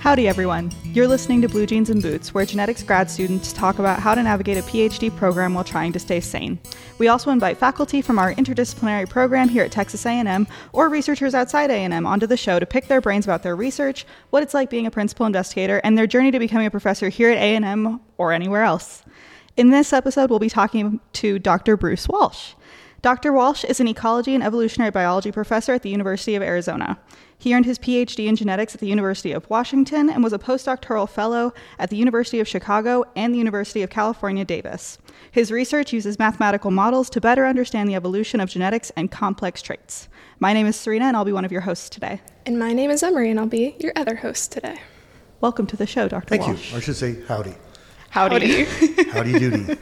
Howdy everyone, you're listening to Blue Jeans and Boots, where genetics grad students talk about how to navigate a PhD program while trying to stay sane. We also invite faculty from our interdisciplinary program here at Texas A&M or researchers outside A&M onto the show to pick their brains about their research, what it's like being a principal investigator, and their journey to becoming a professor here at A&M or anywhere else. In this episode, we'll be talking to Dr. Bruce Walsh. Dr. Walsh is an ecology and evolutionary biology professor at the University of Arizona. He earned his PhD in genetics at the University of Washington and was a postdoctoral fellow at the University of Chicago and the University of California, Davis. His research uses mathematical models to better understand the evolution of genetics and complex traits. My name is Serena, and I'll be one of your hosts today. And my name is Emery, and I'll be your other host today. Welcome to the show, Dr. Walsh. Thank you. I should say howdy. Howdy. Howdy doody.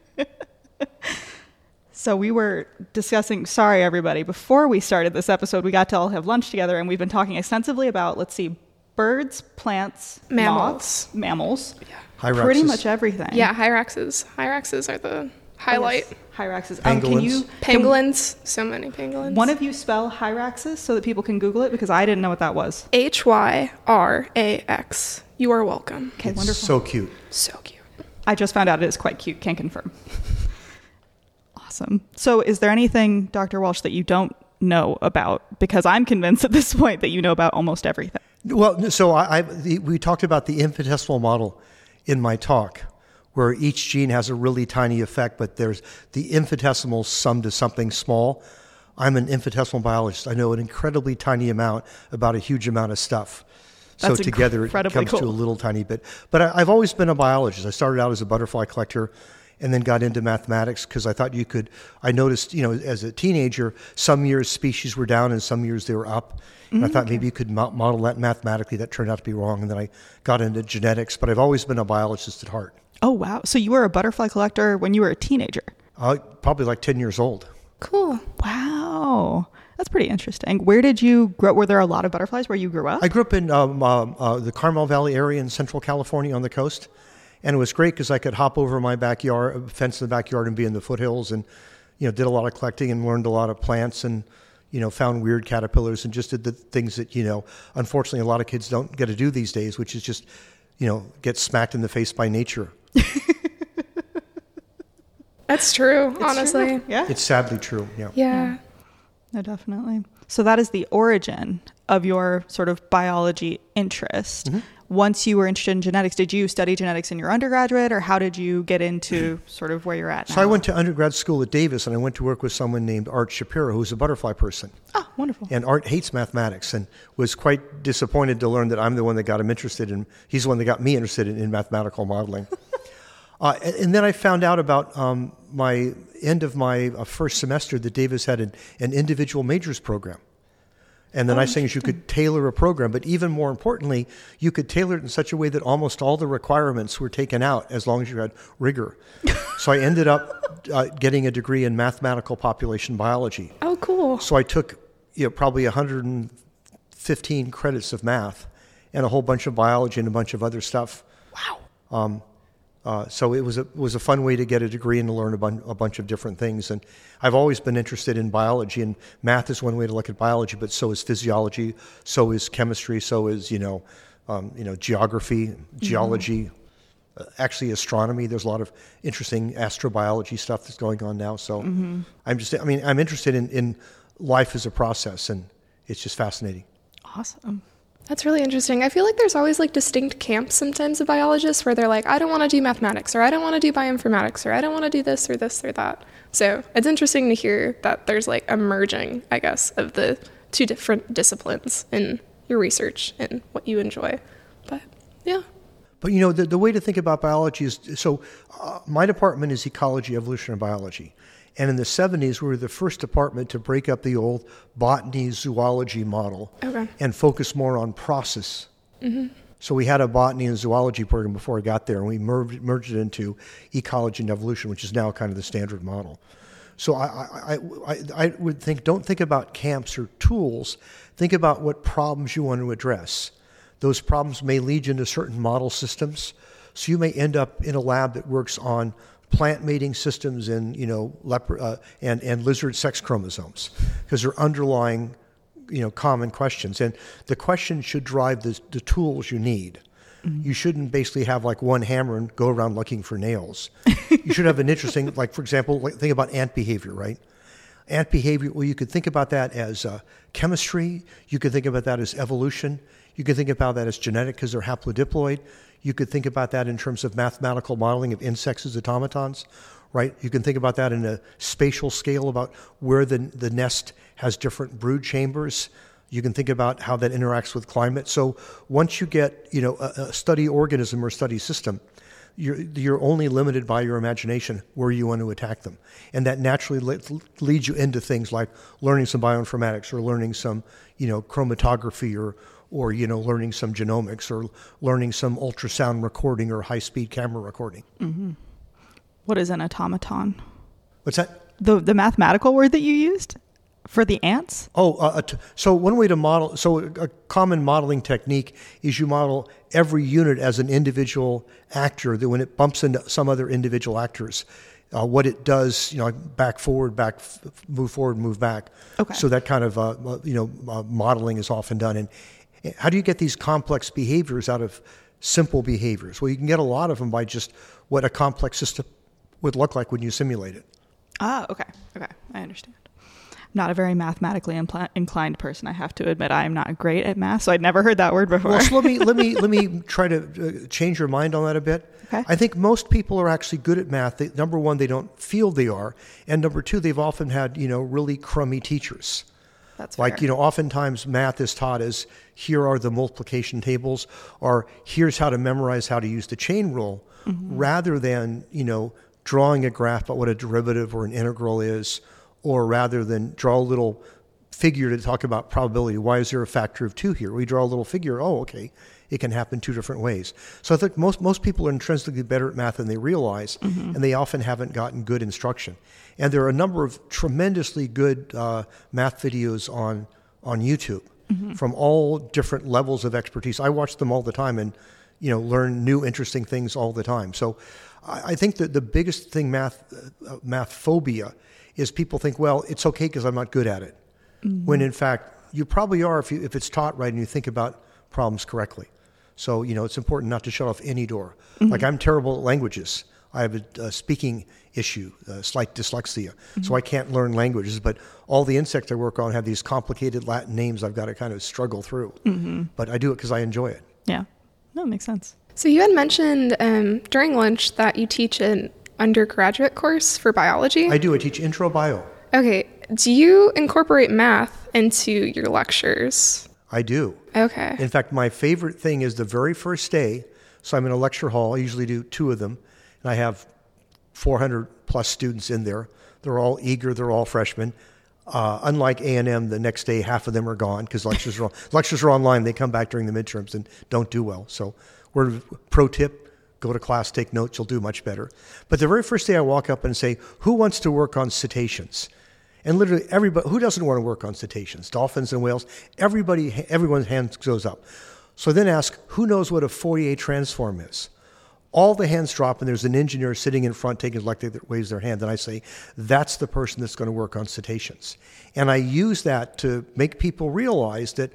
So we were discussing, sorry everybody, before we started this episode, we got to all have lunch together, and we've been talking extensively about, birds, plants, moths, mammals. Yeah. Hyraxes. Pretty much everything. Yeah, hyraxes. Hyraxes are the highlight. Yes. Hyraxes. Pangolins. Pangolins. So many pangolins. One of you spell hyraxes so that people can Google it, because I didn't know what that was. Hyrax. You are welcome. Okay, It's wonderful. so cute. So cute. I just found out it is quite cute. Can't confirm. Awesome. So is there anything, Dr. Walsh, that you don't know about? Because I'm convinced at this point that you know about almost everything. Well, so we talked about the infinitesimal model in my talk, where each gene has a really tiny effect, but there's the infinitesimal sum to something small. I'm an infinitesimal biologist. I know an incredibly tiny amount about a huge amount of stuff. That's so together it comes to a little tiny bit. But I've always been a biologist. I started out as a butterfly collector and then got into mathematics because I thought I noticed, as a teenager, some years species were down and some years they were up. And I thought maybe you could model that mathematically. That turned out to be wrong. And then I got into genetics, but I've always been a biologist at heart. Oh, wow. So you were a butterfly collector when you were a teenager? Probably like 10 years old. Cool. Wow. That's pretty interesting. Where did you grow up? Were there a lot of butterflies where you grew up? I grew up in the Carmel Valley area in Central California on the coast. And it was great because I could hop over my backyard, fence in the backyard, and be in the foothills, and did a lot of collecting and learned a lot of plants, and found weird caterpillars, and just did the things that unfortunately a lot of kids don't get to do these days, which is just get smacked in the face by nature. That's true, honestly. True. Yeah. It's sadly true. Yeah. No, definitely. So that is the origin of your sort of biology interest. Mm-hmm. Once you were interested in genetics, did you study genetics in your undergraduate, or how did you get into sort of where you're at now? So I went to undergrad school at Davis, and I went to work with someone named Art Shapiro, who's a butterfly person. Oh, wonderful. And Art hates mathematics and was quite disappointed to learn that I'm the one that got him interested in, he's the one that got me interested in mathematical modeling. And then I found out about my end of my first semester that Davis had an individual majors program. And the nice thing is you could tailor a program, but even more importantly, you could tailor it in such a way that almost all the requirements were taken out as long as you had rigor. So I ended up getting a degree in mathematical population biology. Oh, cool. So I took probably 115 credits of math and a whole bunch of biology and a bunch of other stuff. Wow. So it was a fun way to get a degree and to learn a bunch of different things. And I've always been interested in biology, and math is one way to look at biology, but so is physiology, so is chemistry, so is geography, geology, actually astronomy. There's a lot of interesting astrobiology stuff that's going on now. So I'm interested in life as a process, and it's just fascinating. Awesome. That's really interesting. I feel like there's always distinct camps sometimes of biologists where they're like, I don't want to do mathematics, or I don't want to do bioinformatics, or I don't want to do this or this or that. So it's interesting to hear that there's a merging, I guess, of the two different disciplines in your research and what you enjoy. But yeah. But the way to think about biology is, my department is ecology, evolutionary biology. And in the 70s, we were the first department to break up the old botany zoology model and focus more on process. Mm-hmm. So we had a botany and zoology program before I got there, and we merged it into ecology and evolution, which is now kind of the standard model. So I would think, don't think about camps or tools. Think about what problems you want to address. Those problems may lead you into certain model systems. So you may end up in a lab that works on plant mating systems and and lizard sex chromosomes, because they're underlying common questions. And the question should drive the tools you need. Mm-hmm. You shouldn't basically have like one hammer and go around looking for nails. You should have an interesting, like, for example, think about ant behavior, right? Ant behavior, well, you could think about that as chemistry. You could think about that as evolution. You could think about that as genetic because they're haplodiploid. You could think about that in terms of mathematical modeling of insects as automatons, right? You can think about that in a spatial scale about where the nest has different brood chambers. You can think about how that interacts with climate. So once you get, a study organism or study system, you're only limited by your imagination where you want to attack them. And that naturally leads you into things like learning some bioinformatics or learning some, chromatography or learning some genomics or learning some ultrasound recording or high-speed camera recording. Mm-hmm. What is an automaton? What's that? The mathematical word that you used for the ants? So one way to model, a common modeling technique is you model every unit as an individual actor, that when it bumps into some other individual actors, what it does, back, forward, move forward, move back. Okay. So that kind of, modeling is often done. And how do you get these complex behaviors out of simple behaviors? Well, you can get a lot of them by just what a complex system would look like when you simulate it. Ah, okay. I understand. I'm not a very mathematically inclined person. I have to admit I am not great at math, so I'd never heard that word before. Well, so let me try to change your mind on that a bit. Okay. I think most people are actually good at math. Number one, they don't feel they are, and number two, they've often had really crummy teachers. That's fair. Like oftentimes math is taught as here are the multiplication tables, or here's how to memorize how to use the chain rule, mm-hmm. rather than drawing a graph about what a derivative or an integral is. Or rather than draw a little figure to talk about probability. Why is there a factor of 2 here? We draw a little figure. Oh, okay. It can happen 2 different ways. So I think most people are intrinsically better at math than they realize, mm-hmm. and they often haven't gotten good instruction. And there are a number of tremendously good math videos on YouTube mm-hmm. from all different levels of expertise. I watch them all the time and learn new interesting things all the time. So I think that the biggest thing math phobia is people think, well, it's okay because I'm not good at it. Mm-hmm. When in fact, you probably are if it's taught right and you think about problems correctly. So, it's important not to shut off any door. Mm-hmm. Like I'm terrible at languages. I have a speaking issue, slight dyslexia. Mm-hmm. So I can't learn languages, but all the insects I work on have these complicated Latin names I've got to kind of struggle through. Mm-hmm. But I do it because I enjoy it. Yeah, no, it makes sense. So you had mentioned during lunch that you teach an undergraduate course for biology? I do. I teach intro bio. Okay. Do you incorporate math into your lectures? I do. Okay. In fact, my favorite thing is the very first day. So I'm in a lecture hall. I usually do 2 of them. And I have 400 plus students in there. They're all eager. They're all freshmen. Unlike A&M, the next day, half of them are gone because lectures are online. They come back during the midterms and don't do well. So pro tip, go to class, take notes, you'll do much better. But the very first day I walk up and say, who wants to work on cetaceans? And literally everybody, who doesn't want to work on cetaceans? Dolphins and whales, everyone's hand goes up. So I then ask, who knows what a Fourier transform is? All the hands drop and there's an engineer sitting in front taking electric that waves their hand. And I say, that's the person that's going to work on cetaceans. And I use that to make people realize that,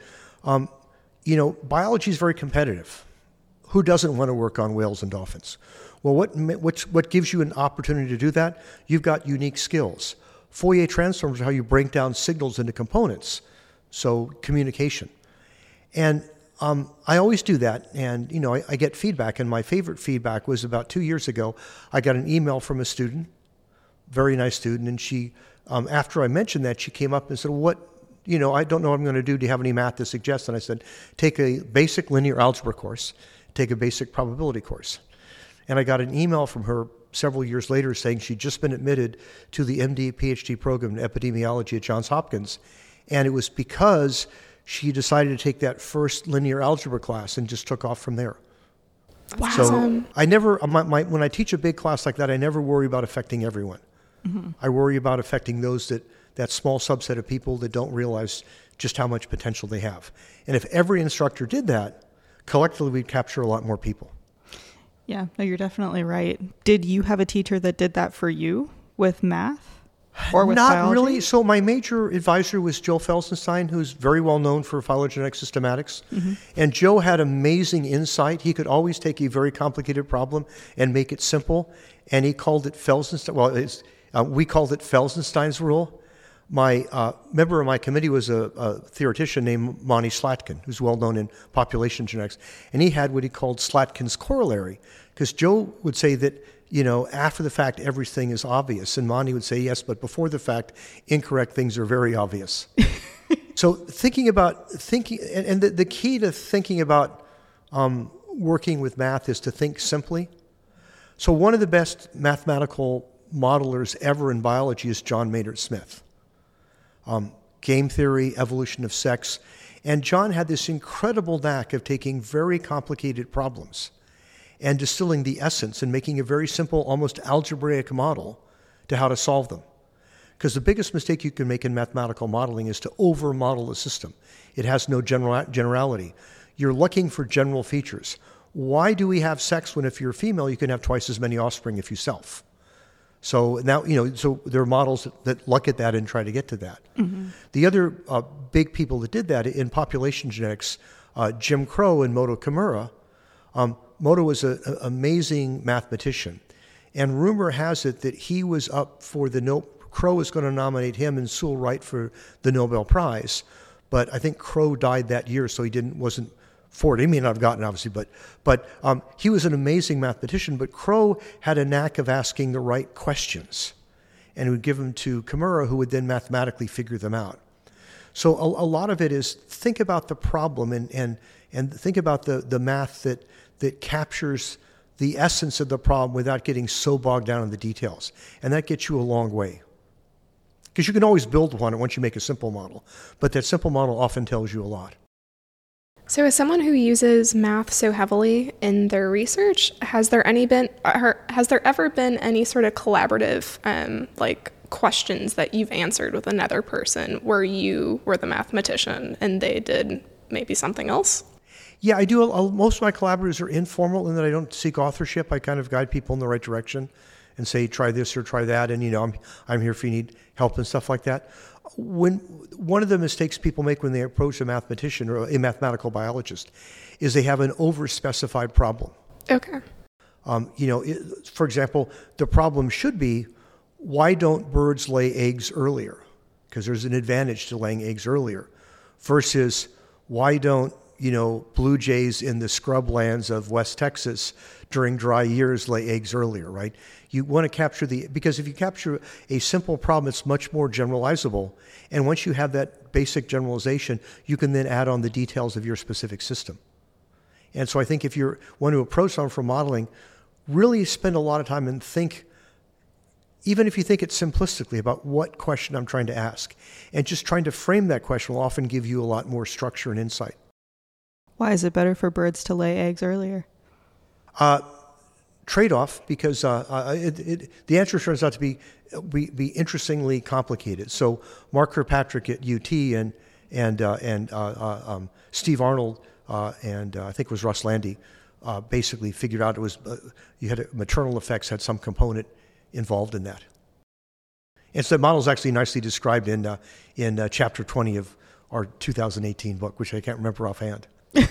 biology is very competitive. Who doesn't want to work on whales and dolphins? Well, what gives you an opportunity to do that? You've got unique skills. Fourier transforms are how you break down signals into components, so communication. And I always do that, and I get feedback, and my favorite feedback was about 2 years ago. I got an email from a student, very nice student, and she, after I mentioned that, she came up and said, I don't know what I'm going to do. Do you have any math to suggest? And I said, take a basic linear algebra course. Take a basic probability course. And I got an email from her several years later saying she'd just been admitted to the MD PhD program in epidemiology at Johns Hopkins. And it was because she decided to take that first linear algebra class and just took off from there. Wow. So I never, when I teach a big class like that, I never worry about affecting everyone. Mm-hmm. I worry about affecting those that small subset of people that don't realize just how much potential they have. And if every instructor did that, collectively, we'd capture a lot more people. Yeah, no, you're definitely right. Did you have a teacher that did that for you with math? or with Not biology? really. So my major advisor was Joe Felsenstein, who's very well known for phylogenetic systematics. And Joe had amazing insight. He could always take a very complicated problem and make it simple. And he called it Felsenstein. Well, we called it Felsenstein's rule. My member of my committee was a theoretician named Monty Slatkin, who's well known in population genetics. And he had what he called Slatkin's corollary, because Joe would say that, after the fact, everything is obvious. And Monty would say, yes, but before the fact, incorrect things are very obvious. So and the key to thinking about working with math is to think simply. So one of the best mathematical modelers ever in biology is John Maynard Smith. Game theory, evolution of sex. And John had this incredible knack of taking very complicated problems and distilling the essence and making a very simple, almost algebraic model to how to solve them. Because the biggest mistake you can make in mathematical modeling is to over-model a system. It has no generality. You're looking for general features. Why do we have sex when if you're female, you can have twice as many offspring if you self? So now, so there are models that look at that and try to get to that. The other big people that did that in population genetics, Jim Crow and Moto Kimura. Moto was an amazing mathematician. And rumor has it that he was up for Crow was going to nominate him and Sewell Wright for the Nobel Prize. But I think Crow died that year, so he wasn't for it. He may not have gotten it, obviously, but he was an amazing mathematician. But Crow had a knack of asking the right questions, and would give them to Kimura, who would then mathematically figure them out. So a lot of it is think about the problem and think about the math that captures the essence of the problem without getting so bogged down in the details, and that gets you a long way. Because you can always build one once you make a simple model, but that simple model often tells you a lot. So as someone who uses math so heavily in their research, has there ever been any sort of collaborative questions that you've answered with another person where you were the mathematician and they did maybe something else? Yeah, I do. Most of my collaborators are informal in that I don't seek authorship. I kind of guide people in the right direction and say, try this or try that, and I'm here if you need help and stuff like that. One of the mistakes people make when they approach a mathematician or a mathematical biologist is they have an overspecified problem. Okay. For example, the problem should be, why don't birds lay eggs earlier? Because there's an advantage to laying eggs earlier. Versus, why don't blue jays in the scrublands of West Texas during dry years lay eggs earlier, right? You want to capture because if you capture a simple problem, it's much more generalizable. And once you have that basic generalization, you can then add on the details of your specific system. And so I think if you want to approach someone for modeling, really spend a lot of time and think, even if you think it simplistically, about what question I'm trying to ask. And just trying to frame that question will often give you a lot more structure and insight. Why is it better for birds to lay eggs earlier? Trade-off, because the answer turns out to be interestingly complicated. So Mark Kirkpatrick at UT and Steve Arnold and I think it was Russ Landy basically figured out it was you had maternal effects had some component involved in that. And so the model is actually nicely described in chapter 20 of our 2018 book, which I can't remember offhand.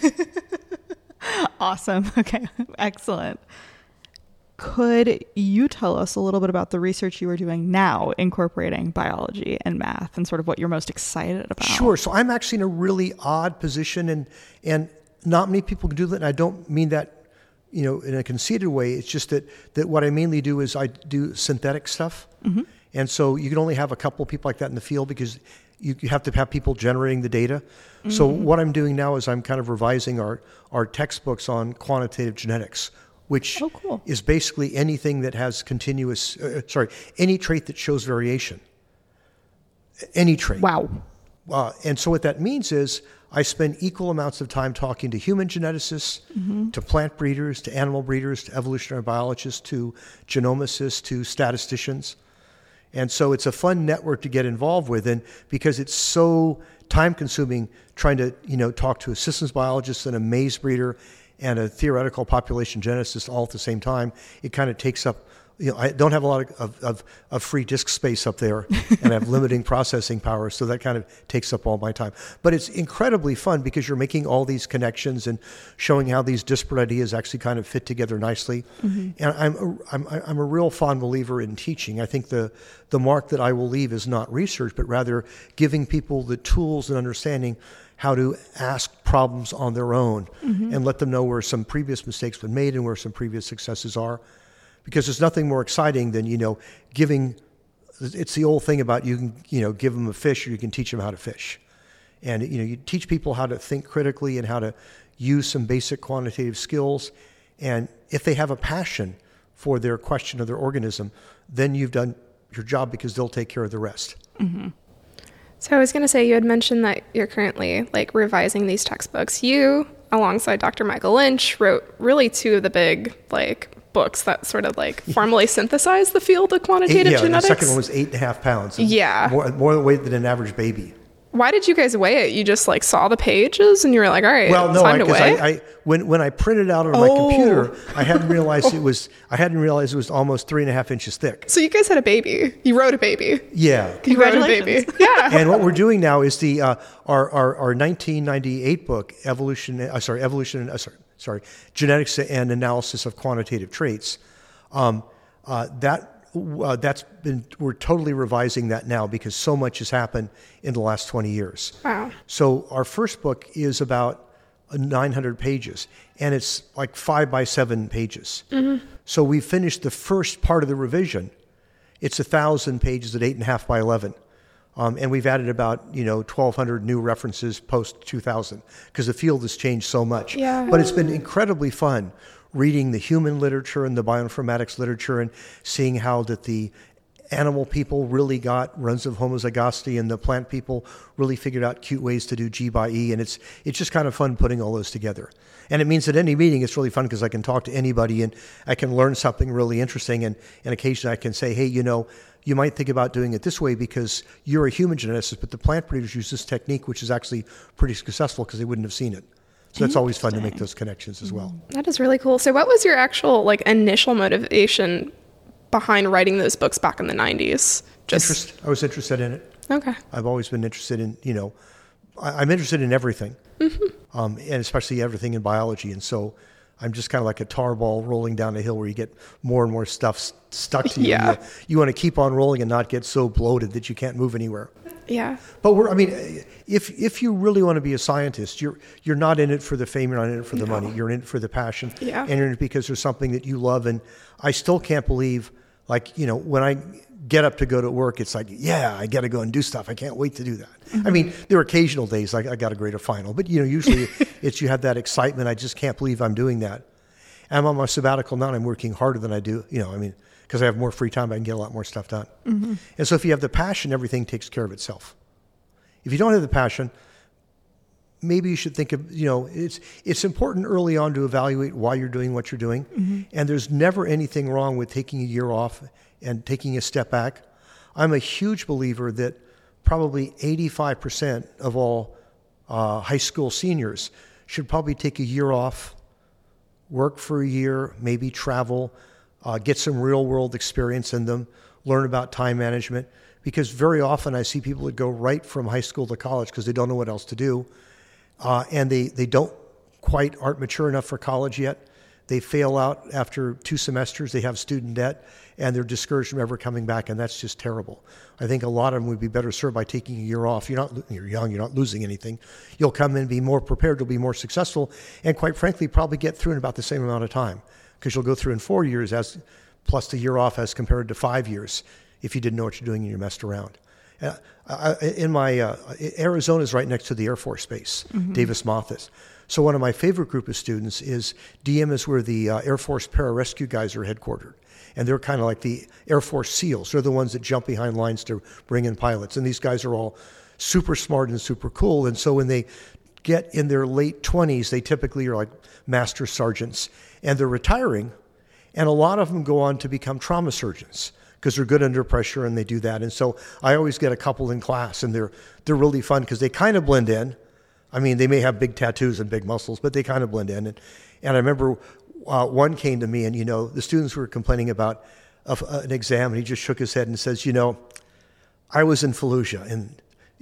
Awesome. Okay. Excellent. Could you tell us a little bit about the research you are doing now incorporating biology and math and sort of what you're most excited about? Sure. So I'm actually in a really odd position and not many people can do that. And I don't mean that, in a conceited way. It's just that what I mainly do is I do synthetic stuff. Mm-hmm. And so you can only have a couple of people like that in the field because you have to have people generating the data. Mm-hmm. So what I'm doing now is I'm kind of revising our textbooks on quantitative genetics, which is basically anything that has any trait that shows variation. Any trait. Wow. And so what that means is I spend equal amounts of time talking to human geneticists, mm-hmm. to plant breeders, to animal breeders, to evolutionary biologists, to genomicists, to statisticians. And so it's a fun network to get involved with, and because it's so time-consuming trying to, talk to a systems biologist and a maize breeder and a theoretical population geneticist all at the same time, it kind of takes up I don't have a lot of free disk space up there, and I have limiting processing power, so that kind of takes up all my time. But it's incredibly fun because you're making all these connections and showing how these disparate ideas actually kind of fit together nicely. And I'm a real fond believer in teaching. I think the mark that I will leave is not research, but rather giving people the tools and understanding how to ask problems on their own and let them know where some previous mistakes have been made and where some previous successes are. Because there's nothing more exciting than, giving, it's the old thing about you can, give them a fish or you can teach them how to fish. And, you teach people how to think critically and how to use some basic quantitative skills. And if they have a passion for their question of their organism, then you've done your job because they'll take care of the rest. Mm-hmm. So I was going to say, you had mentioned that you're currently revising these textbooks. You, alongside Dr. Michael Lynch, wrote really two of the big books that sort of formally synthesize the field of quantitative genetics. The second one was 8.5 pounds. Yeah. More weight than an average baby. Why did you guys weigh it? You just saw the pages and you were like, all right, time to weigh? When I printed it out on my computer, I hadn't realized it was almost 3.5 inches thick. So you guys had a baby. You wrote a baby. Yeah. You wrote a baby. Yeah. And what we're doing now is our 1998 book, Genetics and Analysis of Quantitative Traits. We're totally revising that now because so much has happened in the last 20 years. Wow. So our first book is about 900 pages, and it's 5 by 7 pages. Mm-hmm. So we finished the first part of the revision. It's 1,000 pages at 8.5 by 11. And we've added about 1,200 new references post 2000 because the field has changed so much. Yeah. But it's been incredibly fun reading the human literature and the bioinformatics literature and seeing how that the animal people really got runs of homozygosity and the plant people really figured out cute ways to do G by E. And it's just kind of fun putting all those together. And it means at any meeting it's really fun because I can talk to anybody and I can learn something really interesting. And occasionally I can say, hey, you might think about doing it this way because you're a human geneticist, but the plant breeders use this technique, which is actually pretty successful because they wouldn't have seen it. So that's always fun to make those connections as well. That is really cool. So what was your actual initial motivation behind writing those books back in the 90s? I was interested in it. Okay. I've always been interested in, I'm interested in everything, and especially everything in biology. And so I'm just kind of like a tar ball rolling down a hill where you get more and more stuff stuck to you. Yeah. You want to keep on rolling and not get so bloated that you can't move anywhere. Yeah. But if you really want to be a scientist, you're not in it for the fame, you're not in it for the money, you're in it for the passion. Yeah. And you're in it because there's something that you love. And I still can't believe, when I get up to go to work, it's I got to go and do stuff. I can't wait to do that. Mm-hmm. There are occasional days I got to grade a final, but usually it's you have that excitement. I just can't believe I'm doing that. And I'm on my sabbatical now and I'm working harder than I do, because I have more free time, I can get a lot more stuff done. Mm-hmm. And so if you have the passion, everything takes care of itself. If you don't have the passion, maybe you should think of, it's important early on to evaluate why you're doing what you're doing. Mm-hmm. And there's never anything wrong with taking a year off and taking a step back. I'm a huge believer that probably 85% of all high school seniors should probably take a year off, work for a year, maybe travel, get some real world experience in them, learn about time management. Because very often I see people that go right from high school to college because they don't know what else to do. And they aren't mature enough for college yet. They fail out after 2 semesters. They have student debt, and they're discouraged from ever coming back, and that's just terrible. I think a lot of them would be better served by taking a year off. You're young, you're not losing anything. You'll come in, be more prepared, you'll be more successful, and quite frankly, probably get through in about the same amount of time, because you'll go through in 4 years plus the year off as compared to 5 years if you didn't know what you're doing and you messed around. Arizona is right next to the Air Force Base, mm-hmm. Davis-Monthan. So one of my favorite group of students is DM is where the Air Force pararescue guys are headquartered. And they're kind of like the Air Force SEALs. They're the ones that jump behind lines to bring in pilots. And these guys are all super smart and super cool. And so when they get in their late 20s, they typically are like master sergeants. And they're retiring. And a lot of them go on to become trauma surgeons because they're good under pressure and they do that. And so I always get a couple in class, and they're really fun because they kind of blend in. They may have big tattoos and big muscles, but they kind of blend in. And I remember one came to me, and the students were complaining about an exam, and he just shook his head and says, I was in Fallujah, and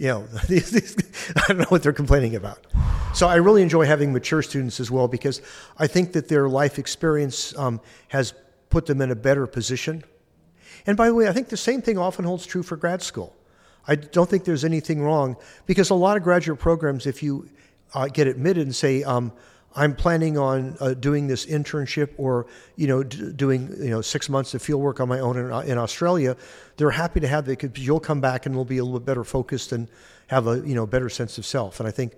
I don't know what they're complaining about. So I really enjoy having mature students as well, because I think that their life experience has put them in a better position. And by the way, I think the same thing often holds true for grad school. I don't think there's anything wrong, because a lot of graduate programs, if you get admitted and say, I'm planning on doing this internship or, doing, 6 months of field work on my own in Australia, they're happy to have it because you'll come back and we'll be a little bit better focused and have a, better sense of self. And I think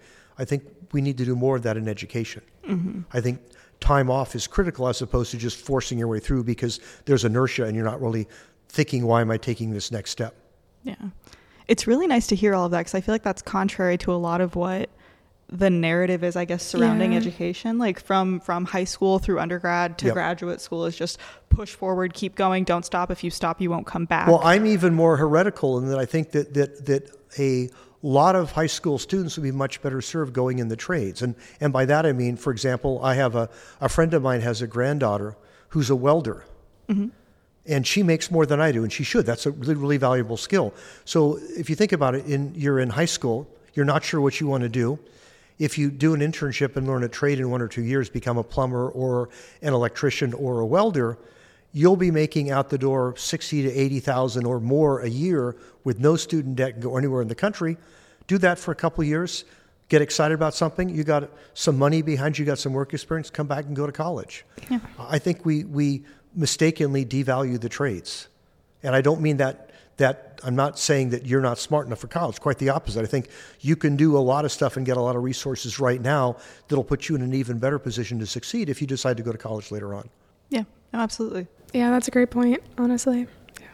we need to do more of that in education. Mm-hmm. I think time off is critical as opposed to just forcing your way through because there's inertia and you're not really thinking, why am I taking this next step? Yeah. It's really nice to hear all of that, because I feel like that's contrary to a lot of what the narrative is, I guess, surrounding education. Like from high school through undergrad to graduate school is just push forward, keep going, don't stop. If you stop, you won't come back. Well, I'm even more heretical in that I think that a lot of high school students would be much better served going in the trades. And by that I mean, for example, I have a friend of mine has a granddaughter who's a welder. Mm-hmm. And she makes more than I do, and she should. That's a really, really valuable skill. So if you think about it, you're in high school, you're not sure what you want to do. If you do an internship and learn a trade in 1 or 2 years, become a plumber or an electrician or a welder, you'll be making out the door 60 to 80,000 or more a year with no student debt and go anywhere in the country. Do that for a couple of years, get excited about something, you got some money behind you, got some work experience, come back and go to college. Yeah. I think we mistakenly devalue the trades. And I don't mean that I'm not saying that you're not smart enough for college. Quite the opposite. I think you can do a lot of stuff and get a lot of resources right now that'll put you in an even better position to succeed if you decide to go to college later on. Yeah, absolutely. Yeah, that's a great point, honestly. Yeah.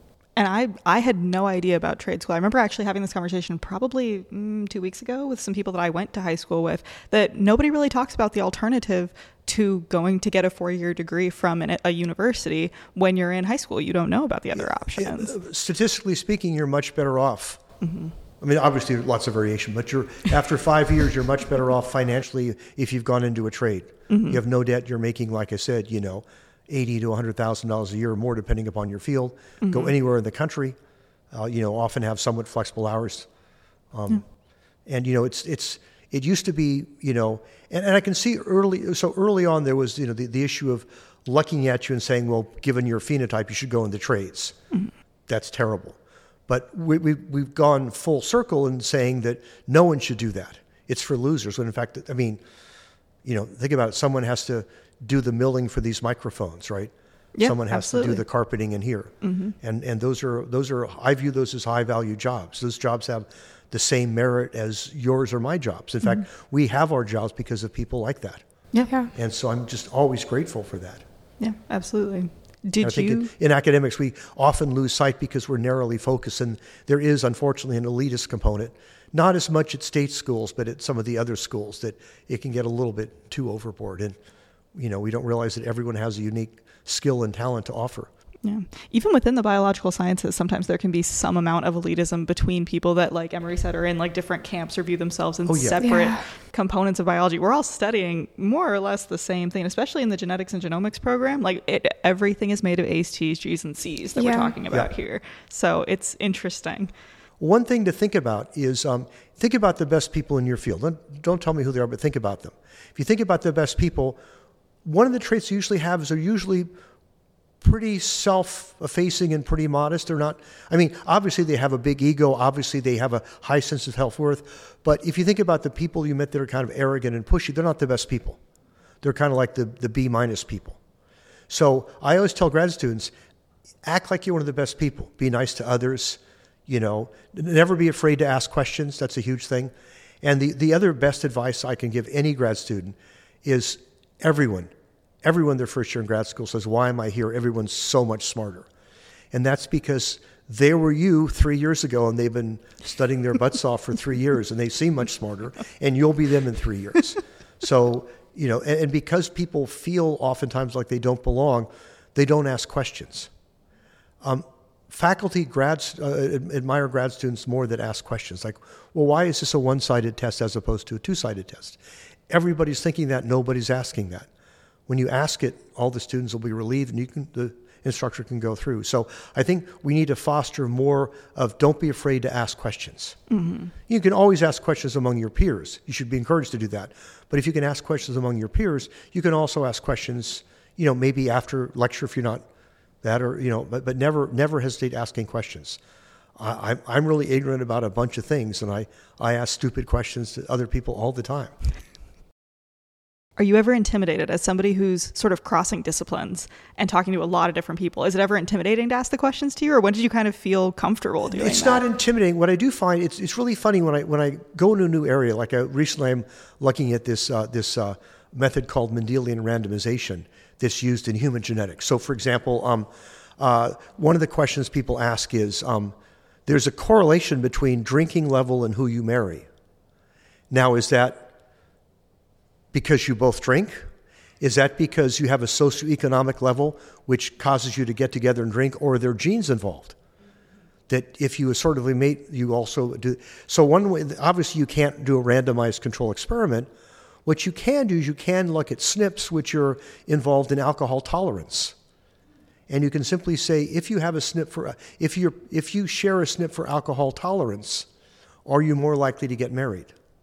And I had no idea about trade school. I remember actually having this conversation probably 2 weeks ago with some people that I went to high school with, that nobody really talks about the alternative to going to get a 4-year degree from a university. When you're in high school, you don't know about the other options. Statistically speaking, you're much better off. Mm-hmm. I mean, obviously lots of variation, but after 5 years, you're much better off financially if you've gone into a trade. Mm-hmm. You have no debt. You're making, like I said, $80,000 to $100,000 a year or more, depending upon your field. Mm-hmm. Go anywhere in the country. Often have somewhat flexible hours. And it used to be, and I can see early on there was, the issue of looking at you and saying, well, given your phenotype, you should go into trades. Mm-hmm. That's terrible. But we've gone full circle in saying that no one should do that. It's for losers. When in fact, I mean, think about it. Someone has to do the milling for these microphones, right? Yeah, someone has absolutely. to do the carpeting in here. Mm-hmm. And those are I view those as high value jobs. Those jobs have the same merit as yours or my jobs. In fact, we have our jobs because of people like that. Yeah. And so I'm just always grateful for that. Yeah, absolutely. In academics, we often lose sight because we're narrowly focused, and there is, unfortunately, an elitist component. Not as much at state schools, but at some of the other schools, that it can get a little bit too overboard. And, we don't realize that everyone has a unique skill and talent to offer. Yeah. Even within the biological sciences, sometimes there can be some amount of elitism between people that, like Emery said, are in like different camps or view themselves in separate components of biology. We're all studying more or less the same thing, especially in the genetics and genomics program. Like everything is made of A's, T's, G's, and C's that we're talking about here. So it's interesting. One thing to think about is think about the best people in your field. Don't tell me who they are, but think about them. If you think about the best people, one of the traits you usually have is they're usually pretty self-effacing and pretty modest. They're not, obviously they have a big ego. Obviously they have a high sense of self-worth. But if you think about the people you met that are kind of arrogant and pushy, they're not the best people. They're kind of like the B- people. So I always tell grad students, act like you're one of the best people. Be nice to others. Never be afraid to ask questions. That's a huge thing. And the other best advice I can give any grad student is everyone their first year in grad school says, why am I here? Everyone's so much smarter. And that's because they were you 3 years ago and they've been studying their butts off for 3 years and they seem much smarter, and you'll be them in 3 years. So, and because people feel oftentimes like they don't belong, they don't ask questions. Faculty admire grad students more that ask questions like, well, why is this a one-sided test as opposed to a two-sided test? Everybody's thinking that, nobody's asking that. When you ask it, all the students will be relieved, and instructor can go through. So I think we need to foster more of don't be afraid to ask questions. Mm-hmm. You can always ask questions among your peers. You should be encouraged to do that. But if you can ask questions among your peers, you can also ask questions, maybe after lecture if you're not that, or, but never hesitate asking questions. I'm really ignorant about a bunch of things, and I ask stupid questions to other people all the time. Are you ever intimidated as somebody who's sort of crossing disciplines and talking to a lot of different people? Is it ever intimidating to ask the questions to you, or when did you kind of feel comfortable doing that? It's not intimidating. What I do find, it's really funny when I go into a new area. Like recently, I'm looking at this method called Mendelian randomization that's used in human genetics. So, for example, one of the questions people ask is, there's a correlation between drinking level and who you marry. Now, is that because you both drink? Is that because you have a socioeconomic level which causes you to get together and drink, or are there genes involved? That if you assertively mate, you also do. So one way, obviously you can't do a randomized control experiment. What you can do is you can look at SNPs which are involved in alcohol tolerance. And you can simply say, if you have a SNP if you share a SNP for alcohol tolerance, are you more likely to get married?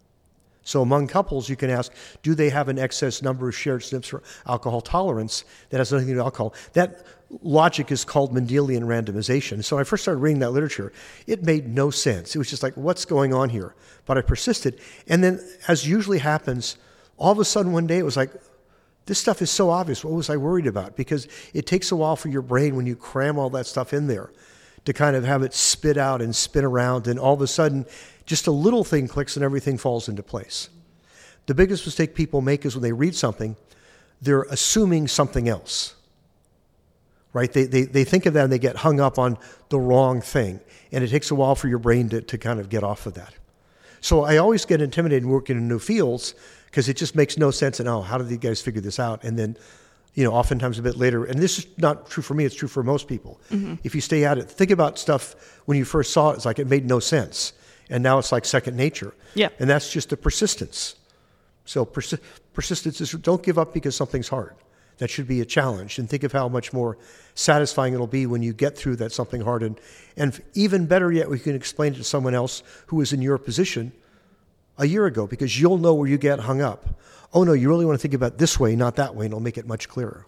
So among couples, you can ask, do they have an excess number of shared SNPs for alcohol tolerance that has nothing to do with alcohol? That logic is called Mendelian randomization. So when I first started reading that literature, it made no sense. It was just like, what's going on here? But I persisted. And then, as usually happens, all of a sudden one day it was like, this stuff is so obvious. What was I worried about? Because it takes a while for your brain, when you cram all that stuff in there, to kind of have it spit out and spin around, and all of a sudden just a little thing clicks and everything falls into place. The biggest mistake people make is when they read something, they're assuming something else, right? They think of that and they get hung up on the wrong thing, and it takes a while for your brain to kind of get off of that. So I always get intimidated working in new fields because it just makes no sense, and how did these guys figure this out? And then, oftentimes a bit later, and this is not true for me, it's true for most people. Mm-hmm. If you stay at it, think about stuff when you first saw it, it's like it made no sense. And now it's like second nature. Yeah. And that's just the persistence. So persistence is, don't give up because something's hard. That should be a challenge. And think of how much more satisfying it'll be when you get through that something hard. And even better yet, we can explain it to someone else who was in your position a year ago, because you'll know where you get hung up. Oh no, you really want to think about it this way, not that way, and it'll make it much clearer.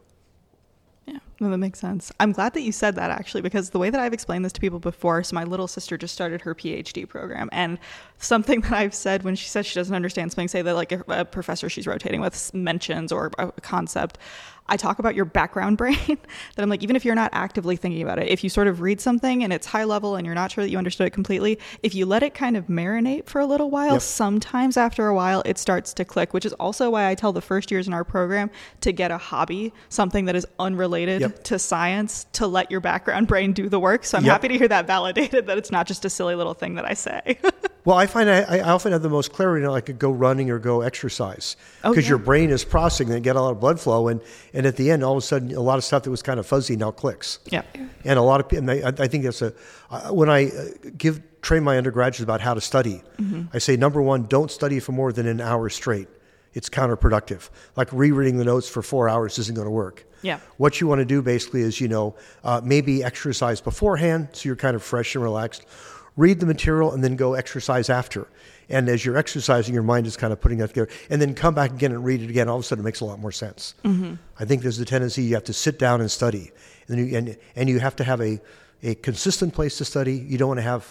Yeah, no, that makes sense. I'm glad that you said that, actually, because the way that I've explained this to people before, so my little sister just started her PhD program, and something that I've said when she says she doesn't understand something, say that like a professor she's rotating with mentions or a concept, I talk about your background brain, that I'm like, even if you're not actively thinking about it, if you sort of read something and it's high level and you're not sure that you understood it completely, if you let it kind of marinate for a little while, yep, sometimes after a while it starts to click, which is also why I tell the first years in our program to get a hobby, something that is unrelated, yep, to science, to let your background brain do the work. So I'm, yep, happy to hear that validated, that it's not just a silly little thing that I say. Well, I find I often have the most clarity when I could go running or go exercise, because your brain is processing and get a lot of blood flow, and at the end, all of a sudden, a lot of stuff that was kind of fuzzy now clicks. Yeah. And a lot of people, I think that's when I train my undergraduates about how to study, mm-hmm, I say, number one, don't study for more than an hour straight. It's counterproductive. Like rereading the notes for 4 hours isn't going to work. Yeah. What you want to do basically is, maybe exercise beforehand so you're kind of fresh and relaxed. Read the material and then go exercise after. And as you're exercising, your mind is kind of putting that together. And then come back again and read it again. All of a sudden, it makes a lot more sense. Mm-hmm. I think there's a tendency you have to sit down and study. And you have to have a consistent place to study. You don't want to have,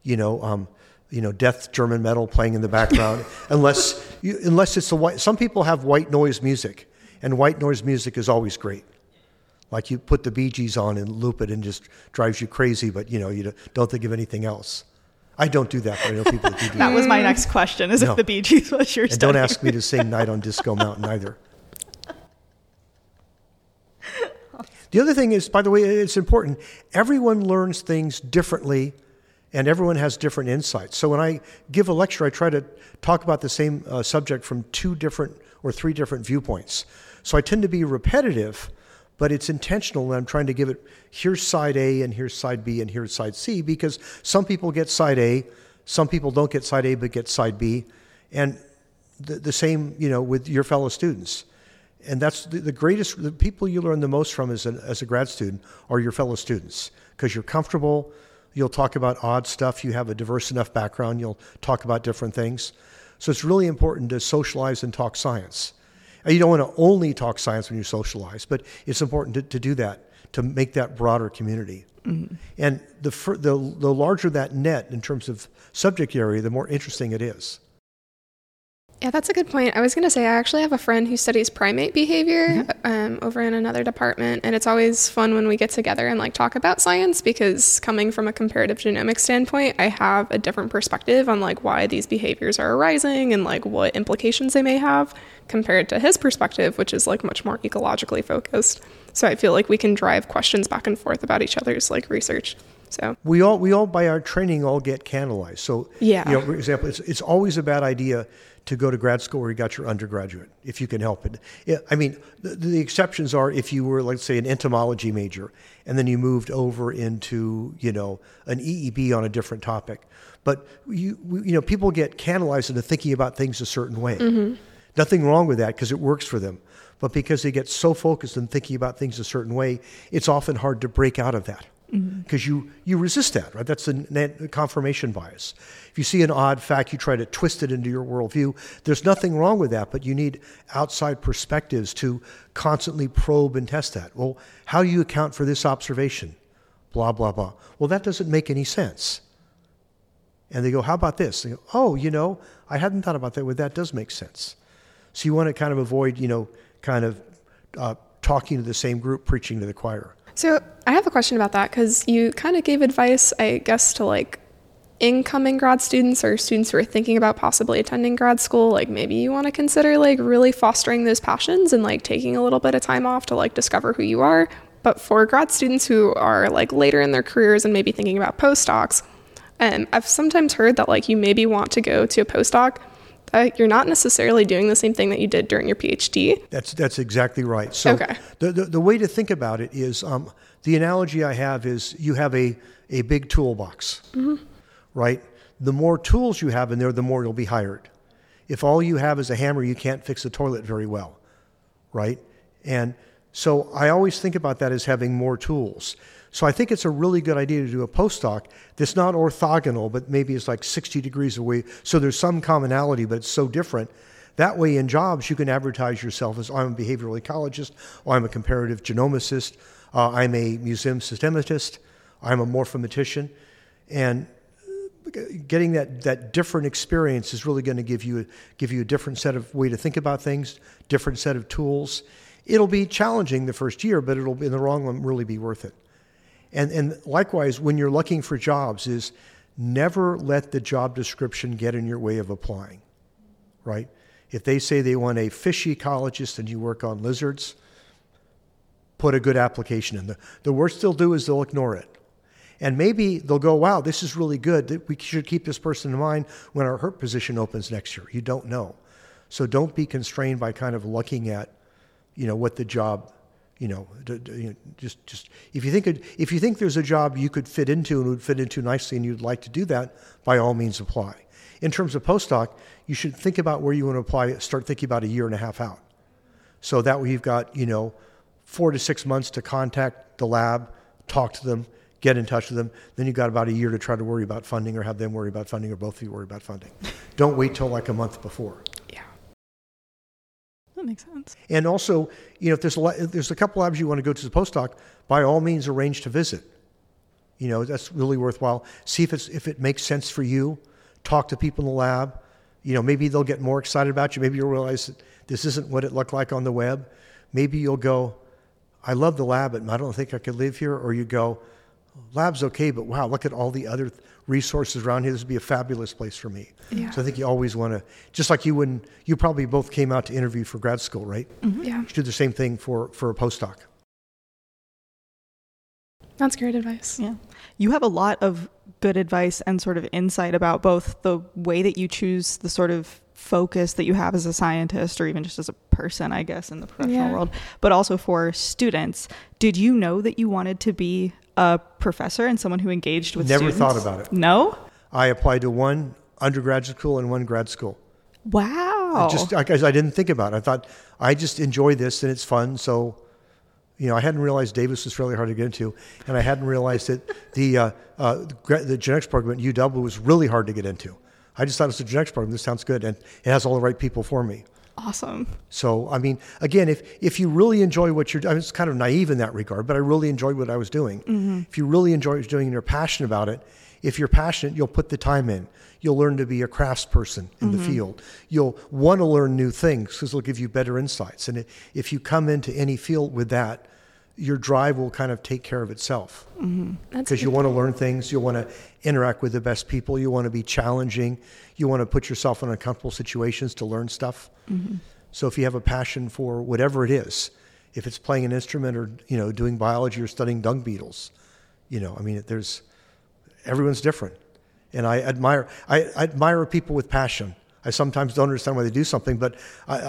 death German metal playing in the background, unless it's some people have white noise music. And white noise music is always great. Like you put the Bee Gees on and loop it and just drives you crazy, but you don't think of anything else. I don't do that, but I know people that do that. That was my next question, is if the Bee Gees was your study. And don't ask me to sing Night on Disco Mountain either. The other thing is, by the way, it's important, everyone learns things differently and everyone has different insights. So when I give a lecture, I try to talk about the same subject from 2 different or 3 different viewpoints. So I tend to be repetitive, but it's intentional, and I'm trying to give it, here's side A, and here's side B, and here's side C, because some people get side A, some people don't get side A, but get side B, and the same, with your fellow students. And that's the greatest, the people you learn the most from as a grad student are your fellow students, because you're comfortable. You'll talk about odd stuff. You have a diverse enough background. You'll talk about different things. So it's really important to socialize and talk science. And you don't want to only talk science when you socialize, but it's important to do that, to make that broader community. Mm-hmm. And the larger that net in terms of subject area, the more interesting it is. Yeah, that's a good point. I was going to say, I actually have a friend who studies primate behavior over in another department, and it's always fun when we get together and like talk about science, because coming from a comparative genomics standpoint, I have a different perspective on like why these behaviors are arising and like what implications they may have compared to his perspective, which is like much more ecologically focused. So I feel like we can drive questions back and forth about each other's like research. So we all by our training all get canalized. So yeah, for example, it's always a bad idea to go to grad school where you got your undergraduate, if you can help it. Yeah, I mean, the exceptions are if you were, let's say, an entomology major, and then you moved over into, an EEB on a different topic. But people get canalized into thinking about things a certain way. Mm-hmm. Nothing wrong with that because it works for them. But because they get so focused on thinking about things a certain way, it's often hard to break out of that. Because you resist that, right? That's the confirmation bias. If you see an odd fact, you try to twist it into your worldview. There's nothing wrong with that, but you need outside perspectives to constantly probe and test that. Well, how do you account for this observation? Blah, blah, blah. Well, that doesn't make any sense. And they go, how about this? They go, oh, I hadn't thought about that. Well, that does make sense. So you want to kind of avoid, talking to the same group, preaching to the choir. So I have a question about that, because you kind of gave advice, I guess, to like incoming grad students or students who are thinking about possibly attending grad school. Like maybe you want to consider like really fostering those passions and like taking a little bit of time off to like discover who you are. But for grad students who are like later in their careers and maybe thinking about postdocs, I've sometimes heard that like you maybe want to go to a postdoc, you're not necessarily doing the same thing that you did during your PhD. That's exactly right. So okay. The way to think about it is, the analogy I have is you have a big toolbox, right? The more tools you have in there, the more you'll be hired. If all you have is a hammer, you can't fix a toilet very well, right? And so I always think about that as having more tools. So I think it's a really good idea to do a postdoc that's not orthogonal, but maybe it's like 60 degrees away. So there's some commonality, but it's so different. That way in jobs, you can advertise yourself as I'm a behavioral ecologist, or I'm a comparative genomicist, I'm a museum systematist, I'm a morphometician. And getting that different experience is really going to give you a different set of way to think about things, different set of tools. It'll be challenging the first year, but it'll, in the long run, really be worth it. And likewise, when you're looking for jobs, is never let the job description get in your way of applying, right? If they say they want a fish ecologist and you work on lizards, put a good application in. The worst they'll do is they'll ignore it. And maybe they'll go, wow, this is really good. We should keep this person in mind when our HERP position opens next year. You don't know. So don't be constrained by kind of looking at, what the job, just if you think there's a job you could fit into and would fit into nicely and you'd like to do that, by all means apply. In terms of postdoc, you should think about where you want to apply, start thinking about a year and a half out. So that way you've got, 4 to 6 months to contact the lab, talk to them, get in touch with them. Then you've got about a year to try to worry about funding or have them worry about funding or both of you worry about funding. Don't wait till like a month before. Yeah. That makes sense. And also, if there's a couple labs you want to go to as a postdoc, by all means arrange to visit. That's really worthwhile. See if it makes sense for you. Talk to people in the lab. Maybe they'll get more excited about you. Maybe you'll realize that this isn't what it looked like on the web. Maybe you'll go, I love the lab, but I don't think I could live here. Or you go, lab's okay, but wow, look at all the other resources around here. This would be a fabulous place for me. Yeah. So I think you always want to, just like you probably both came out to interview for grad school, right? Mm-hmm. Yeah. You should do the same thing for a postdoc. That's great advice. Yeah. You have a lot of good advice and sort of insight about both the way that you choose the sort of focus that you have as a scientist or even just as a person, I guess, in the professional world, but also for students. Did you know that you wanted to be a professor and someone who engaged with students? Never thought about it. No? I applied to one undergraduate school and one grad school. Wow. Wow. Just because I didn't think about it. I thought, I just enjoy this and it's fun. So, I hadn't realized Davis was fairly hard to get into, and I hadn't realized that the genetics program at UW was really hard to get into. I just thought it was a genetics program. This sounds good, and it has all the right people for me. Awesome. So, again, if you really enjoy what you're doing, it's kind of naive in that regard, but I really enjoyed what I was doing. Mm-hmm. If you really enjoy what you're doing and you're passionate about it, if you're passionate, you'll put the time in. You'll learn to be a craftsperson in the field. You'll want to learn new things because it'll give you better insights. And if you come into any field with that, your drive will kind of take care of itself. Because you want to learn things. You want to interact with the best people. You want to be challenging. You want to put yourself in uncomfortable situations to learn stuff. Mm-hmm. So if you have a passion for whatever it is, if it's playing an instrument or, doing biology or studying dung beetles, everyone's different. And I admire people with passion. I sometimes don't understand why they do something, but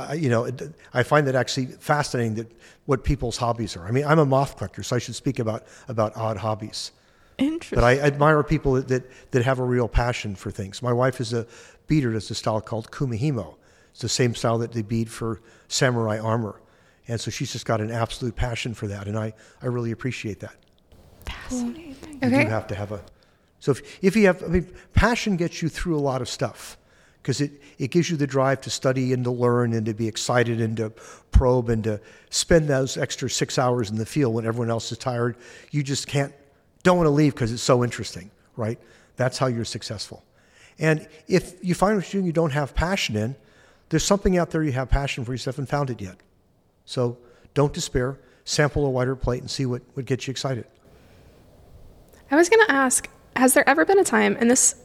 I find that actually fascinating that what people's hobbies are. I'm a moth collector, so I should speak about odd hobbies. Interesting. But I admire people that have a real passion for things. My wife is a beater. There's a style called kumihimo. It's the same style that they bead for samurai armor. And so she's just got an absolute passion for that, and I really appreciate that. Fascinating. You do have to have a... So if you have... passion gets you through a lot of stuff because it gives you the drive to study and to learn and to be excited and to probe and to spend those extra 6 hours in the field when everyone else is tired. You just don't want to leave because it's so interesting, right? That's how you're successful. And if you find what you don't have passion in, there's something out there you have passion for, you just haven't found it yet. So don't despair. Sample a wider plate and see what gets you excited. I was going to ask, has there ever been a time, and this,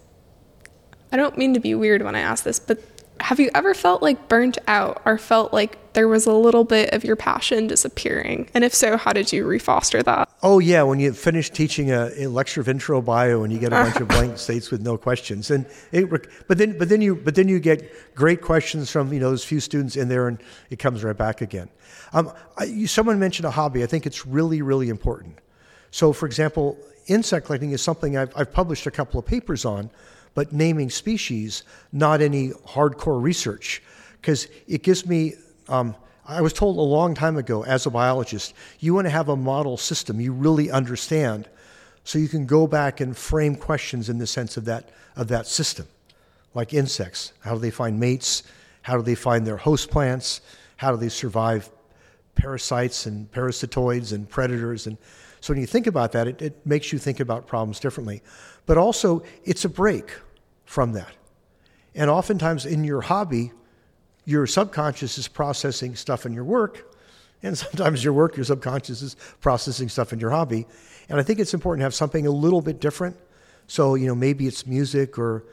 I don't mean to be weird when I ask this, but have you ever felt like burnt out or felt like there was a little bit of your passion disappearing? And if so, how did you refoster that? Oh yeah, when you finish teaching a lecture of intro bio and you get a bunch of blank states with no questions, but then you get great questions from those few students in there, and it comes right back again. Someone mentioned a hobby. I think it's really, really important. So, for example, insect collecting is something I've published a couple of papers on, but naming species, not any hardcore research, because it gives me, I was told a long time ago as a biologist, you want to have a model system you really understand so you can go back and frame questions in the sense of that system. Like insects, how do they find mates? How do they find their host plants? How do they survive parasites and parasitoids and predators? And so when you think about that, it makes you think about problems differently. But also, it's a break from that. And oftentimes in your hobby, your subconscious is processing stuff in your work, and sometimes your subconscious is processing stuff in your hobby. And I think it's important to have something a little bit different. So, maybe it's music or,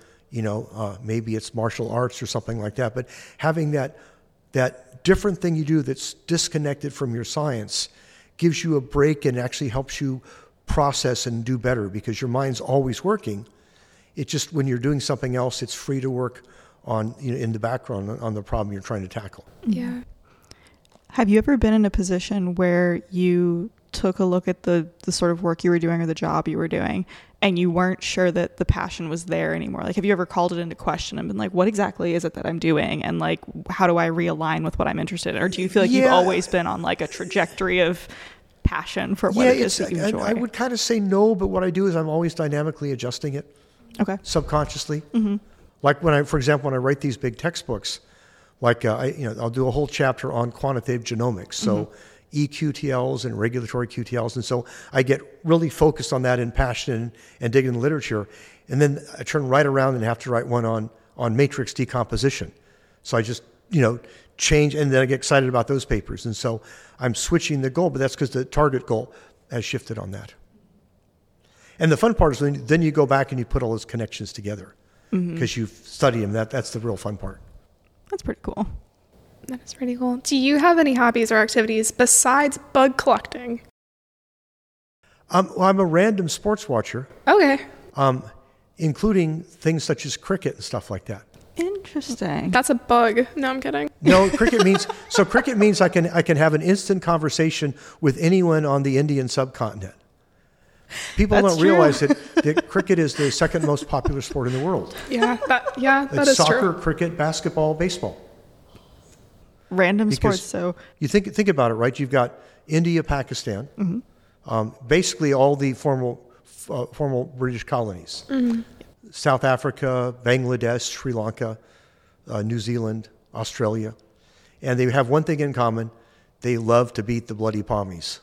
maybe it's martial arts or something like that. But having that different thing you do that's disconnected from your science gives you a break and actually helps you process and do better because your mind's always working. It's just when you're doing something else, it's free to work on in the background on the problem you're trying to tackle. Yeah. Have you ever been in a position where you took a look at the sort of work you were doing or the job you were doing and you weren't sure that the passion was there anymore? Like, have you ever called it into question and been like, what exactly is it that I'm doing? And like, how do I realign with what I'm interested in? Or do you feel like you've always been on like a trajectory of passion for what it is that you enjoy? I would kind of say no, but what I do is I'm always dynamically adjusting it. Okay. Subconsciously. Mm-hmm. Like for example, when I write these big textbooks, like I'll do a whole chapter on quantitative genomics. So eQTLs and regulatory QTLs. And so I get really focused on that in passion and dig in the literature. And then I turn right around and have to write one on matrix decomposition. So I just, change, and then I get excited about those papers. And so I'm switching the goal, but that's because the target goal has shifted on that. And the fun part is then you go back and you put all those connections together because you've studied them. That's the real fun part. That's pretty cool. That is pretty cool. Do you have any hobbies or activities besides bug collecting? Well, I'm a random sports watcher. Okay. Including things such as cricket and stuff like that. Interesting. That's a bug. No, I'm kidding. No, cricket means I can have an instant conversation with anyone on the Indian subcontinent. People don't realize that cricket is the second most popular sport in the world. Yeah, that is soccer, true. cricket, basketball, baseball. Random Because sports. So you think about it, right? You've got India, Pakistan, basically all the formal British colonies, South Africa, Bangladesh, Sri Lanka, New Zealand, Australia, and they have one thing in common: they love to beat the bloody Pommies.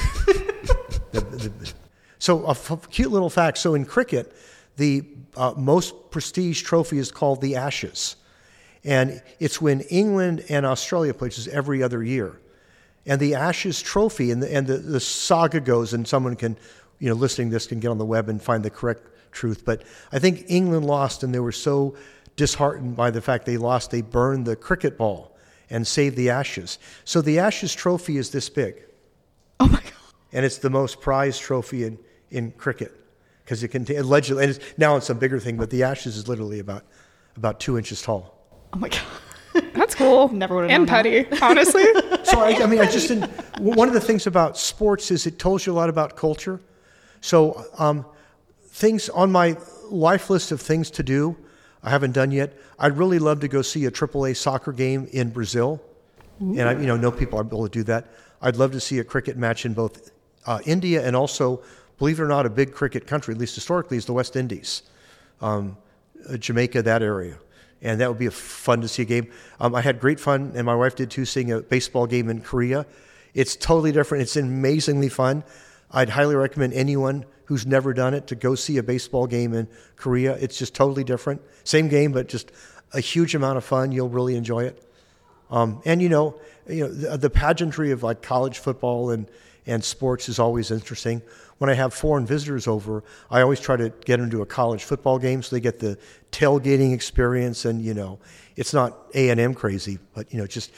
So a cute little fact. So in cricket, the most prestige trophy is called the Ashes. And it's when England and Australia play, which is every other year. And the Ashes trophy, and the saga goes, and someone can, listening to this can get on the web and find the correct truth. But I think England lost, and they were so disheartened by the fact they lost, they burned the cricket ball and saved the Ashes. So the Ashes trophy is this big. oh my god. And it's the most prized trophy in cricket. Because it contains, allegedly, and now it's a bigger thing, but the Ashes is literally about 2 inches tall. Oh my god. That's cool. Never would've and known petty, honestly. So I just didn't. One of the things about sports is it tells you a lot about culture. So things on my life list of things to do, I haven't done yet. I'd really love to go see a AAA soccer game in Brazil, and I know people are able to do that. I'd love to see a cricket match in both India and also, believe it or not, a big cricket country, at least historically, is the West Indies, Jamaica, that area. And that would be fun to see a game. I had great fun, and my wife did too, seeing a baseball game in Korea. It's totally different. It's amazingly fun. I'd highly recommend anyone who's never done it to go see a baseball game in Korea. It's just totally different. Same game, but just a huge amount of fun. You'll really enjoy it. And the pageantry of like college football and sports is always interesting. When I have foreign visitors over, I always try to get them to a college football game so they get the tailgating experience. And it's not A&M crazy, but just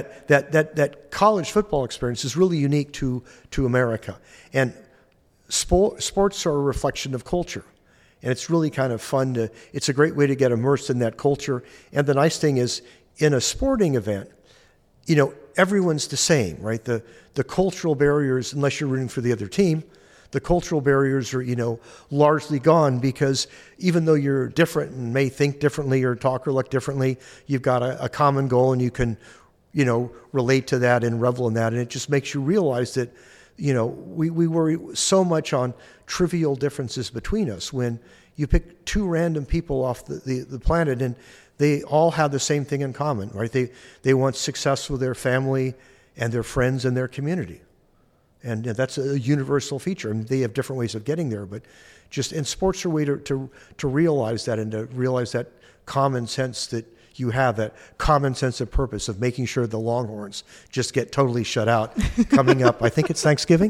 that college football experience is really unique to America. And sports are a reflection of culture, and it's really kind of fun it's a great way to get immersed in that culture. And the nice thing is, in a sporting event, everyone's the same, right? The cultural barriers, unless you're rooting for the other team, the cultural barriers are, largely gone, because even though you're different and may think differently or talk or look differently, you've got a common goal, and you can, relate to that and revel in that. And it just makes you realize that, we worry so much on trivial differences between us when you pick two random people off the planet and they all have the same thing in common, right? They want success with their family and their friends and their community. And that's a universal feature. I mean, they have different ways of getting there, but and sports are a way to realize that, and to realize that common sense that you have, that common sense of purpose of making sure the Longhorns just get totally shut out coming up. I think it's Thanksgiving.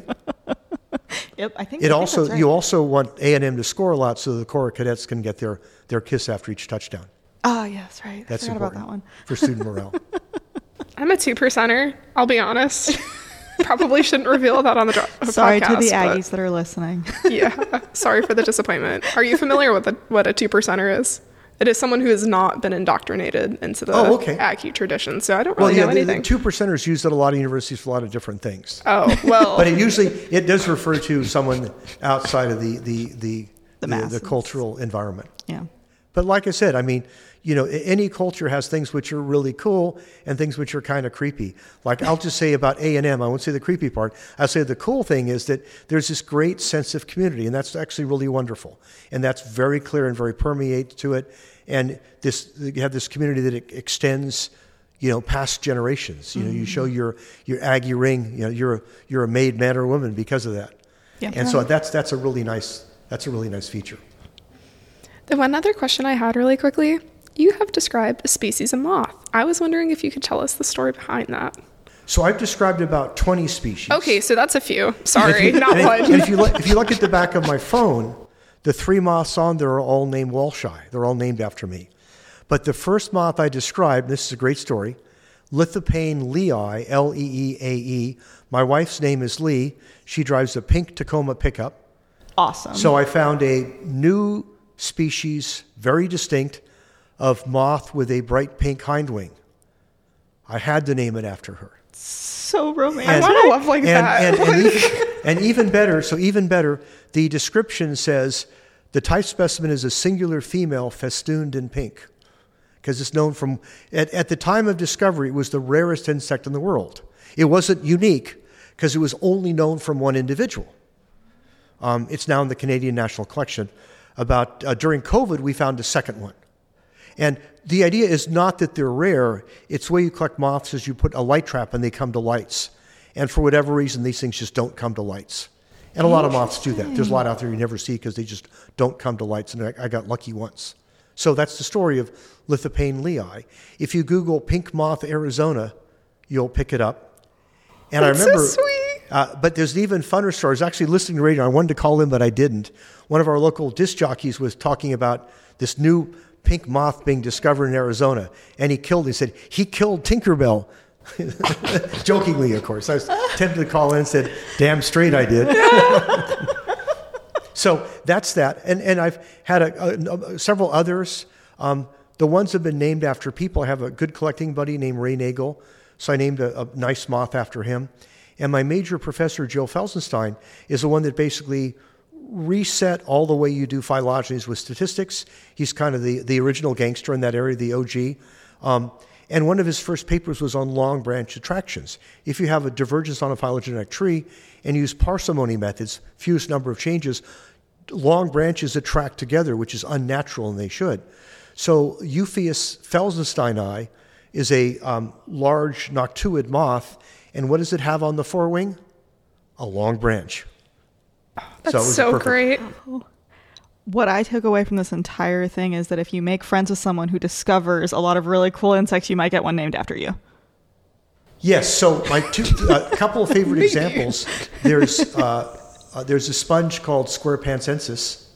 Yep, I think Also, that's right. you also want A&M to score a lot so the Corps cadets can get their kiss after each touchdown. Oh, yes, right. That's I forgot important about that one. for student morale. I'm a 2%er, I'll be honest. Probably shouldn't reveal that on the podcast. Sorry to the Aggies that are listening. Yeah, sorry for the disappointment. Are you familiar with what a 2%er is? It is someone who has not been indoctrinated into the Aggie tradition, so I don't really know anything. The 2%ers use at a lot of universities for a lot of different things. Oh, well. But it does refer to someone outside of the cultural environment. Yeah. But like I said, I mean, any culture has things which are really cool and things which are kind of creepy. Like I'll just say about A&M, I won't say the creepy part. I'll say the cool thing is that there's this great sense of community, and that's actually really wonderful. And that's very clear and very permeates to it. And you have this community that extends, past generations. You show your Aggie ring, you're a made man or woman because of that. Yeah. And so that's a really nice feature. The one other question I had really quickly, you have described a species of moth. I was wondering if you could tell us the story behind that. So I've described about 20 species. Okay, so that's a few. Sorry, not one. And if you look at the back of my phone, the 3 moths on there are all named Walshai. They're all named after me. But the first moth I described, this is a great story, Lithopain leae, Leeae. My wife's name is Lee. She drives a pink Tacoma pickup. Awesome. So I found a new species, very distinct, of moth with a bright pink hindwing. I had to name it after her. So romantic. I want a love like that. And even better, the description says the type specimen is a singular female festooned in pink. because it's known from, at the time of discovery, it was the rarest insect in the world. It wasn't unique because it was only known from one individual. It's now in the Canadian National Collection. During COVID, we found a second one. And the idea is not that they're rare. It's the way you collect moths is you put a light trap and they come to lights. And for whatever reason, these things just don't come to lights. And a lot of moths do that. There's a lot out there you never see because they just don't come to lights. And I got lucky once. So that's the story of Lithopain lei. If you Google pink moth Arizona, you'll pick it up. And That's I remember, so sweet. But there's an even funner story. I was actually listening to radio. I wanted to call in, but I didn't. One of our local disc jockeys was talking about this new pink moth being discovered in Arizona. And he said, he killed Tinkerbell. Jokingly, of course. I was tempted to call in and said, damn straight I did. So that's that. And I've had several others. The ones that have been named after people. I have a good collecting buddy named Ray Nagel. So I named a nice moth after him. And my major professor, Joe Felsenstein, is the one that basically reset all the way you do phylogenies with statistics. He's kind of the original gangster in that area, the OG. And one of his first papers was on long branch attractions. If you have a divergence on a phylogenetic tree and use parsimony methods, fewest number of changes, long branches attract together, which is unnatural, and they should. So Eupheus felsensteini is a large noctuid moth, and what does it have on the forewing? A long branch. That's so great. What I took away from this entire thing is that if you make friends with someone who discovers a lot of really cool insects, you might get one named after you. Yes. So my couple of favorite examples. There's a sponge called Squarepansensis.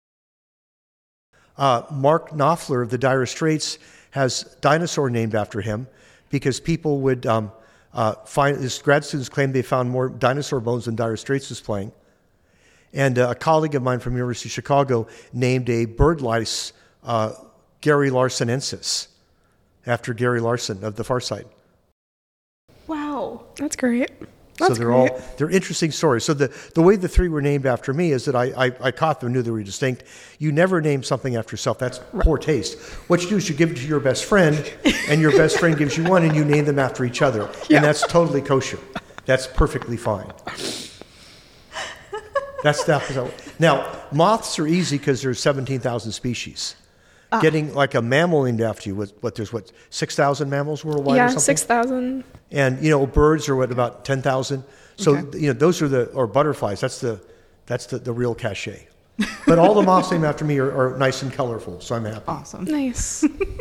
Mark Knopfler of the Dire Straits has dinosaur named after him because people would his grad students claimed they found more dinosaur bones than Dire Straits was playing. And a colleague of mine from University of Chicago named a bird lice Gary Larsonensis after Gary Larson of The Far Side. Wow. That's great. So they're interesting stories. So the way the three were named after me is that I caught them, knew they were distinct. You never name something after yourself. That's poor taste. What you do is you give it to your best friend, and your best friend gives you one, and you name them after each other. Yeah. And that's totally kosher. That's perfectly fine. That's that. Now, moths are easy because there's 17,000 species. Getting like a mammal named after you, there's 6,000 mammals worldwide or something? Yeah, 6,000. And, birds are about 10,000. So, Okay. those are or butterflies, that's the real cachet. But all the moths named after me are nice and colorful, so I'm happy. Awesome. Nice.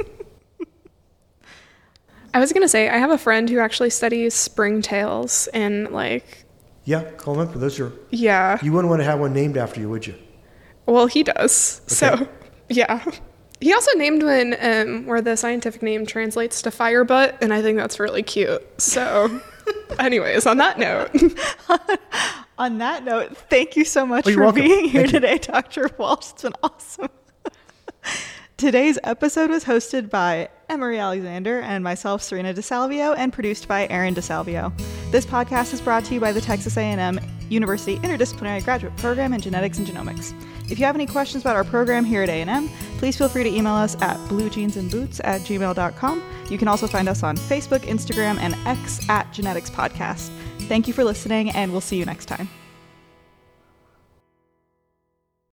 I was going to say, I have a friend who actually studies springtails and Yeah, call them up. Those are. Yeah. You wouldn't want to have one named after you, would you? Well, he does. Okay. So, yeah. He also named one where the scientific name translates to firebutt, and I think that's really cute. So, anyways, on that note. On that note, thank you so much you're for welcome. being here Thank you. today, Dr. Walsh. It's been awesome. Today's episode was hosted by Emery Alexander and myself, Serena DeSalvio, and produced by Aaron DeSalvio. This podcast is brought to you by the Texas A&M University Interdisciplinary Graduate Program in Genetics and Genomics. If you have any questions about our program here at A&M, please feel free to email us at bluejeansandboots@gmail.com. You can also find us on Facebook, Instagram, and X @GeneticsPodcast. Thank you for listening, and we'll see you next time.